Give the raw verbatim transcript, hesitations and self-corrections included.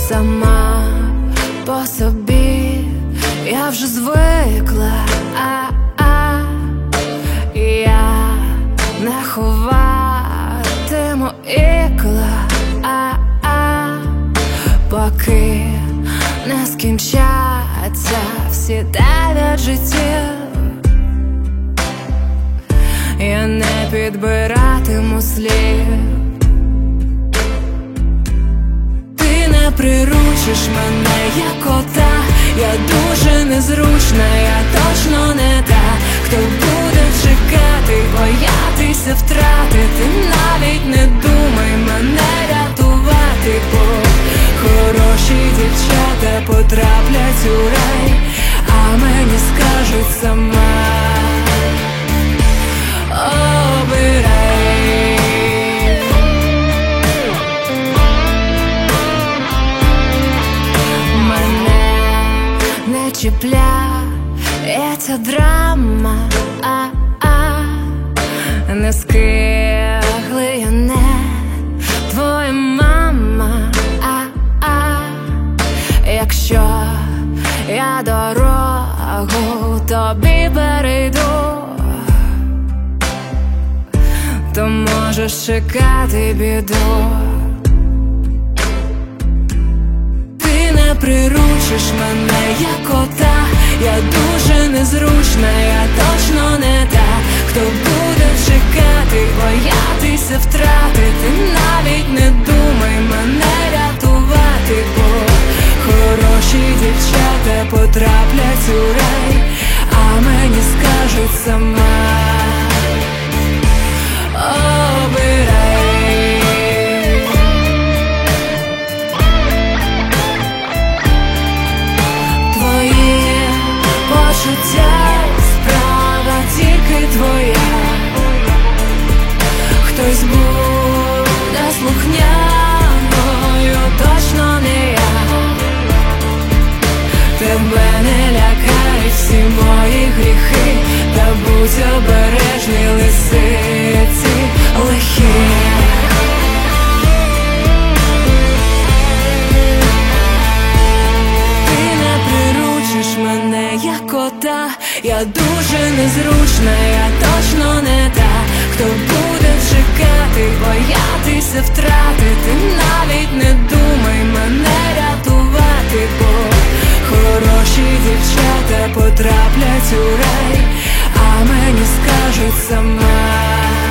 сама по собі, я вже звикла, а-а, я не ховатиму ікла, а-а, поки не скінчаться всі дев'ять життів. Я не підбиратиму слів. Ти не приручиш мене, як кота. Я дуже незручна, я точно не та, хто буде чекати, боятися втратити. Навіть не думай мене рятувати, бо хороші дівчата потраплять у рай, а мені скажуть сама: обирай. Мене не чіпляє ця драма, а-а, не скигли я, не твоя мама, а-а, якщо я дорогу тобі перейду, то можеш чекати біду. Ти не приручиш мене, як кота. Я дуже незручна, я точно не та, хто буде чекати, боятися втратити. Навіть не думай мене рятувати, бо хороші дівчата потраплять у рай, а мені скажуть сама: обирай. Твої почуття справа тільки твоя. Хтось буде слухняною, точно не я. Тебе не лякають всі мої гріхи, та будь обережний, лисиці лихі. Ти не приручиш мене, як кота. Я дуже незручна, я точно не та, хто буде чекати, боятися втратити. Навіть не думай мене рятувати, бо хороші дівчата потраплять у рай, а мені скажуть сама: